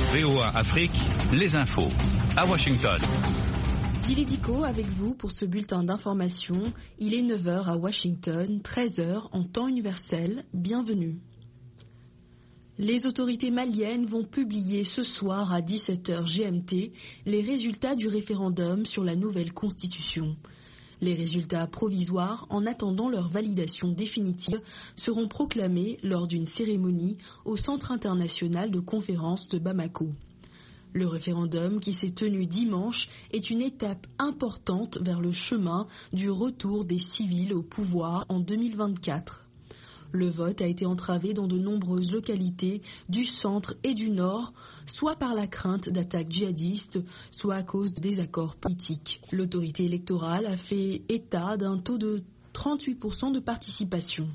VOA Afrique, les infos. À Washington. Dilly Diko avec vous pour ce bulletin d'information. Il est 9h à Washington, 13h en temps universel. Bienvenue. Les autorités maliennes vont publier ce soir à 17h GMT les résultats du référendum sur la nouvelle constitution. Les résultats provisoires, en attendant leur validation définitive, seront proclamés lors d'une cérémonie au Centre international de conférences de Bamako. Le référendum qui s'est tenu dimanche est une étape importante vers le chemin du retour des civils au pouvoir en 2024. Le vote a été entravé dans de nombreuses localités du centre et du nord, soit par la crainte d'attaques djihadistes, soit à cause de désaccords politiques. L'autorité électorale a fait état d'un taux de 38% de participation.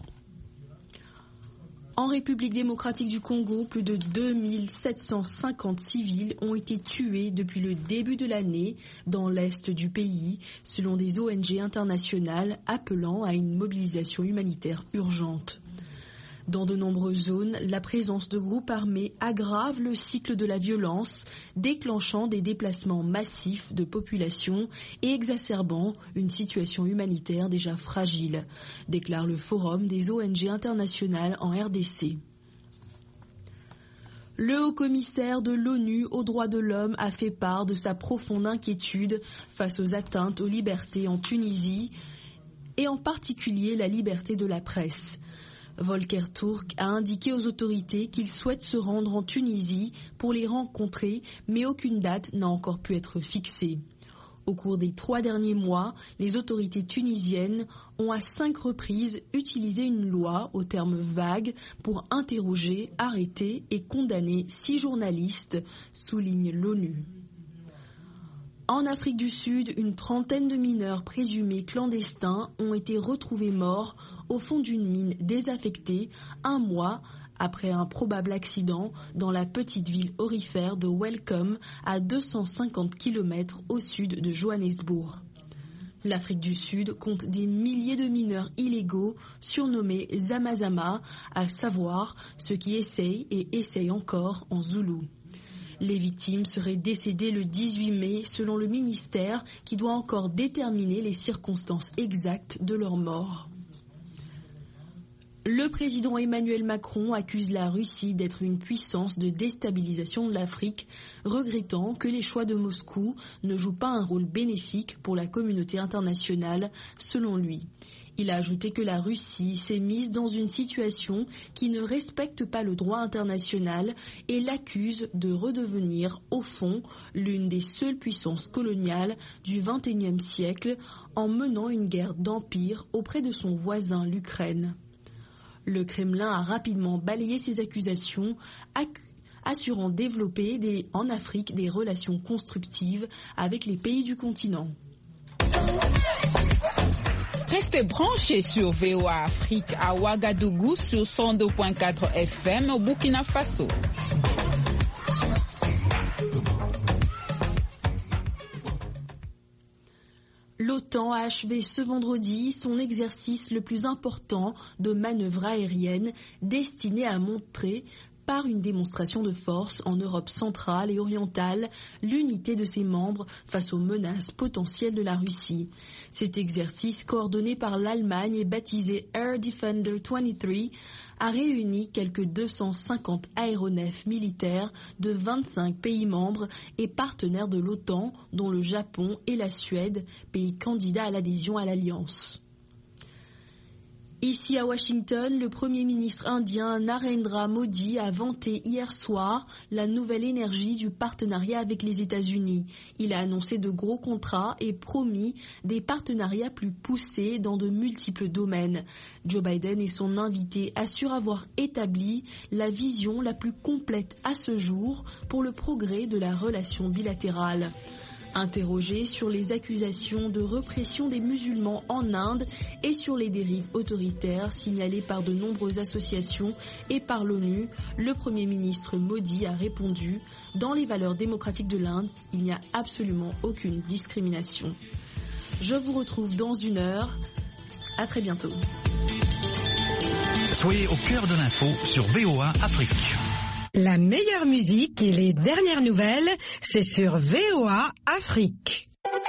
En République démocratique du Congo, plus de 2750 civils ont été tués depuis le début de l'année dans l'est du pays, selon des ONG internationales appelant à une mobilisation humanitaire urgente. Dans de nombreuses zones, la présence de groupes armés aggrave le cycle de la violence, déclenchant des déplacements massifs de population et exacerbant une situation humanitaire déjà fragile, déclare le Forum des ONG internationales en RDC. Le haut-commissaire de l'ONU aux droits de l'homme a fait part de sa profonde inquiétude face aux atteintes aux libertés en Tunisie et en particulier la liberté de la presse. Volker Turk a indiqué aux autorités qu'il souhaite se rendre en Tunisie pour les rencontrer, mais aucune date n'a encore pu être fixée. Au cours des 3 derniers mois, les autorités tunisiennes ont à 5 reprises utilisé une loi aux termes vagues pour interroger, arrêter et condamner 6 journalistes, souligne l'ONU. En Afrique du Sud, une trentaine de mineurs présumés clandestins ont été retrouvés morts au fond d'une mine désaffectée 1 mois après un probable accident dans la petite ville aurifère de Welcome à 250 km au sud de Johannesburg. L'Afrique du Sud compte des milliers de mineurs illégaux surnommés Zamazama, à savoir ceux qui essayent et essayent encore en zoulou. Les victimes seraient décédées le 18 mai selon le ministère qui doit encore déterminer les circonstances exactes de leur mort. Le président Emmanuel Macron accuse la Russie d'être une puissance de déstabilisation de l'Afrique, regrettant que les choix de Moscou ne jouent pas un rôle bénéfique pour la communauté internationale, selon lui. Il a ajouté que la Russie s'est mise dans une situation qui ne respecte pas le droit international et l'accuse de redevenir, au fond, l'une des seules puissances coloniales du XXIe siècle en menant une guerre d'empire auprès de son voisin, l'Ukraine. Le Kremlin a rapidement balayé ces accusations, assurant développer en Afrique des relations constructives avec les pays du continent. Restez branchés sur VOA Afrique à Ouagadougou sur 102.4 FM au Burkina Faso. L'OTAN a achevé ce vendredi son exercice le plus important de manœuvre aérienne destiné à montrer par une démonstration de force en Europe centrale et orientale l'unité de ses membres face aux menaces potentielles de la Russie. Cet exercice, coordonné par l'Allemagne et baptisé Air Defender 23, a réuni quelques 250 aéronefs militaires de 25 pays membres et partenaires de l'OTAN, dont le Japon et la Suède, pays candidats à l'adhésion à l'Alliance. Ici à Washington, le Premier ministre indien Narendra Modi a vanté hier soir la nouvelle énergie du partenariat avec les États-Unis. Il a annoncé de gros contrats et promis des partenariats plus poussés dans de multiples domaines. Joe Biden et son invité assurent avoir établi la vision la plus complète à ce jour pour le progrès de la relation bilatérale. Interrogé sur les accusations de répression des musulmans en Inde et sur les dérives autoritaires signalées par de nombreuses associations et par l'ONU, le Premier ministre Modi a répondu « Dans les valeurs démocratiques de l'Inde, il n'y a absolument aucune discrimination ». Je vous retrouve dans 1 heure. À très bientôt. Soyez au cœur de l'info sur VOA Afrique. La meilleure musique et les dernières nouvelles, c'est sur VOA Afrique.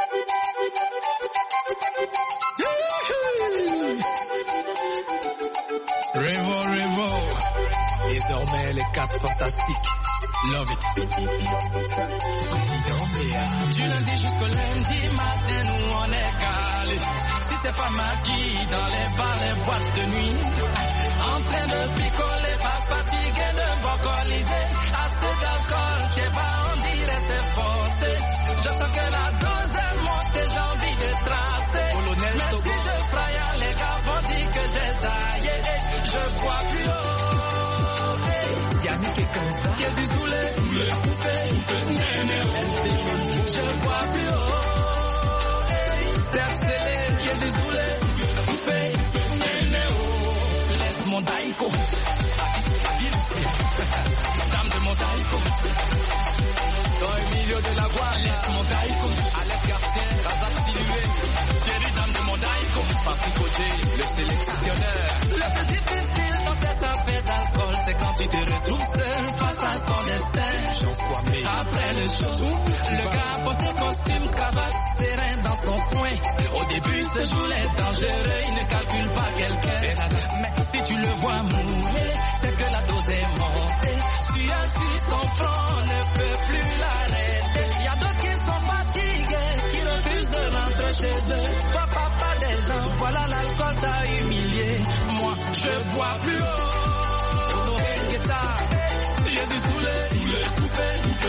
Revo, désormais les 4 fantastiques. Love it. Du lundi jusqu'au lundi matin, nous on est calé. Si c'est pas maquille dans les bars, les boîtes de nuit. En train de picoler, pas fatigué de vocaliser. Assez d'alcool, je sais pas, on dirait c'est forcé. Je sens que la dose est montée, j'ai envie de tracer. Mais si je fraye, les gars vont dire que j'ai zaillé. Je bois plus haut. Yannick est comme ça. Qu'est-ce que soulé, coupé, je bois plus haut. C'est accéléré, qu'est-ce que soulé, coupé, laisse mon daïko. Dame de mon daïko. Dans le milieu de la voie, laisse mon daïko. Alex Garcia, Razak Silué. Thierry, dame de mon daïko. Patrick Côté, le sélectionneur. Le plus difficile dans cette affaire d'alcool, c'est quand tu te retrouves seul face à ton destin. Après le show, le gars porte costume, cravate, serein dans son coin. Au début, ce jour est dangereux, il ne calcule pas quelqu'un. Mais si tu le vois mouiller, c'est que la dose est montée. Sur son front, on ne peut plus l'arrêter. Il y a d'autres qui sont fatigués, qui refusent de rentrer chez eux. Toi, papa des gens, voilà l'alcool t'a humilié. Moi, je bois plus haut. Honoré guitare, j'ai du saoulé, coupé,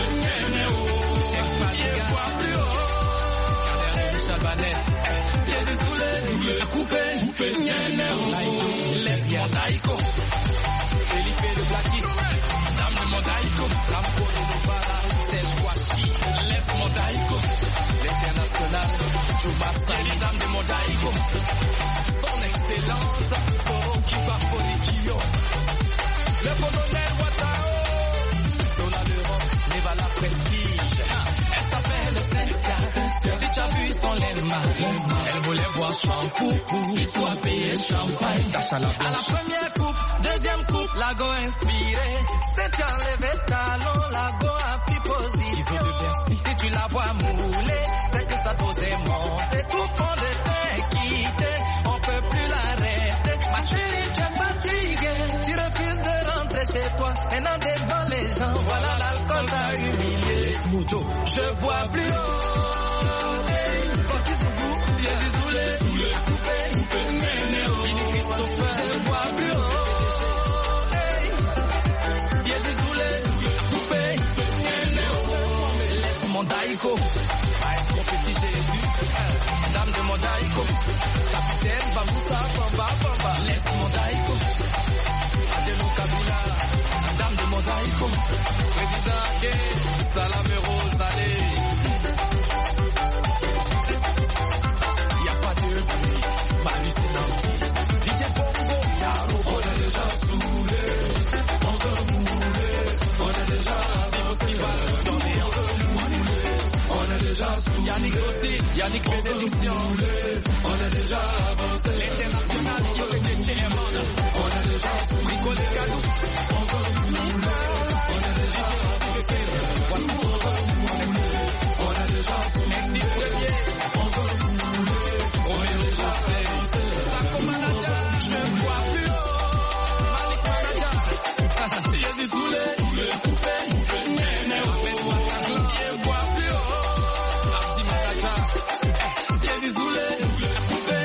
je bois plus haut. Chabanet, j'ai du saoulé, coupé, laisse mon daïko. Felipe le Blackis, dame de mon daïko. Rampo de Novara, Serge Kouachi, laisse mon daïko. L'international, Juma Sali, dame de mon daïko. Son excellence, Soroki Bafolikio. Le colonel Ouattao, Zola l'Europe, Neva la Prestige. Elle s'appelle Cynthia. Si tu as vu son lema, elle voulait boire shampoo, il soit payé champagne. À la première coupe, deuxième coupe, lago inspiré. C'est enlevé talon, lago a pris position. Si tu la vois mouler, c'est que sa dose est montée. Tout fond de teint quitté, on peut plus l'arrêter. Ma chérie, tu es fatiguée, tu refuses de rentrer chez toi. Maintenant devant les gens, voilà l'alcool t'a humilié. Je bois plus haut. Je bois plus haut. Laisse mon daïko. Maestro petit Jésus, dame de mon daïko. Capitaine Bamoussa, Bamba. Laisse mon daïko. Adelo Kabila, dame de mon daïko. Président Ake, Salame Rose, allez. Y'a pas de prix, Manu c'est nanti. DJ Bongo, Yaro, on est déjà saoulé. On veut mouler, on est déjà on est déjà saoulé. Yannick aussi, Yannick Bénédiction. On est déjà avancé. L'international qui fait des tiers. On est déjà saoulé. Bricolé Cadou. On veut mouler. On est déjà avancé. On est déjà saoulé. On veut mouler. On est déjà avancé. Sako Manaja, je bois plus haut. Malik Manaja, je suis saoulé. Coupé. Je bois plus haut. Ardi Manaja, je suis saoulé. Coupé.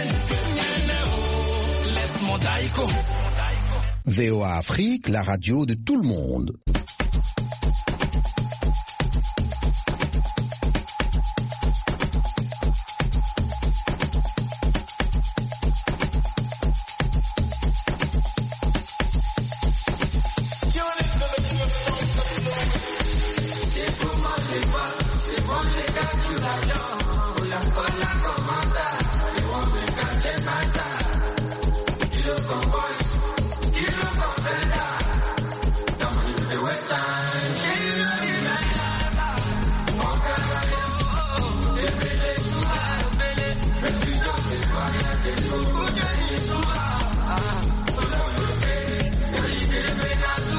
Laisse mon daïko. VOA Afrique, la radio de tout le monde.